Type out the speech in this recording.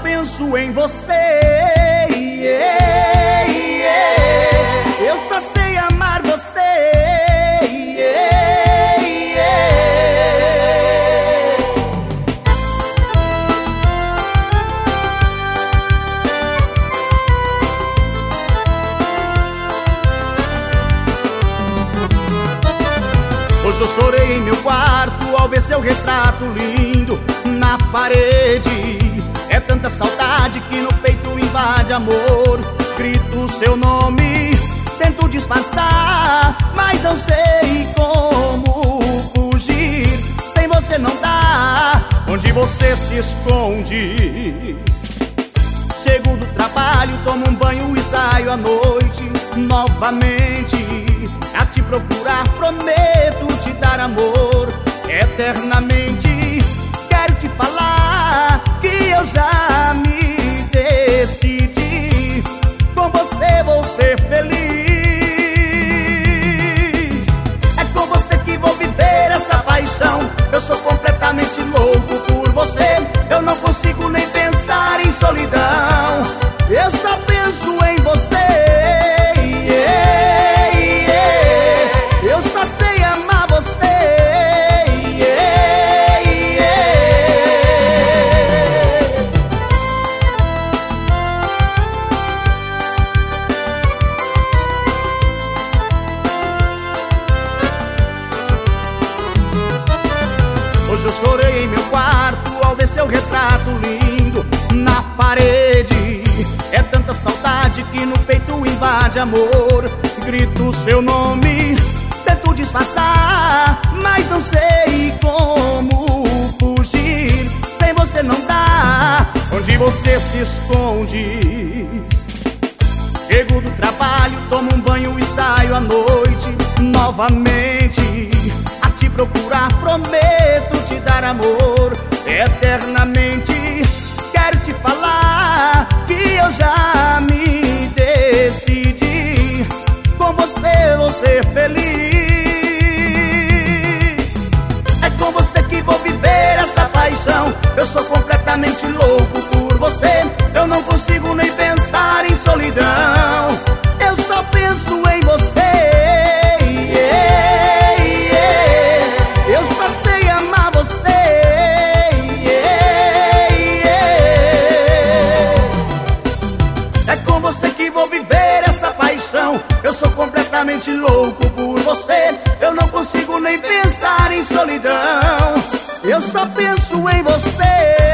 penso em você. Eu só sei amar você. Hoje eu chorei em meu quarto ao ver seu retrato lindo na parede. É tanta saudade que no peito invade amor. Grito seu nome, tento disfarçar, mas não sei como fugir. Sem você não dá, onde você se esconde? Chego do trabalho, tomo um banho e saio à noite novamente a te procurar. Prometo te dar amor eternamente. Quero te falar que eu já me decidi. Com você vou ser feliz. É com você que vou viver essa paixão. Eu sou completamente louco por você. Eu não consigo nem pensar em solidão. Eu só penso em você. Eu só sei amar você. Hoje eu chorei em meu quarto ao ver seu retrato lindo na parede. É tanta saudade que no peito invade amor. Grito seu nome, tento disfarçar, mas não sei como fugir. Sem você não dá, onde você se esconde? Chego do trabalho, tomo um banho e saio à noite novamente a te procurar. Prometo te dar amor eternamente. Quero te falar que eu já me decidi. Com você vou ser feliz. É com você que vou viver essa paixão. Eu sou completamente louco por você. Eu não consigo nem pensar em solidão. Eu só penso em você. Eu só sei amar você. É com você que vou viver essa paixão. Eu sou completamente louco por você. Eu não consigo nem pensar em solidão. Eu só penso em você.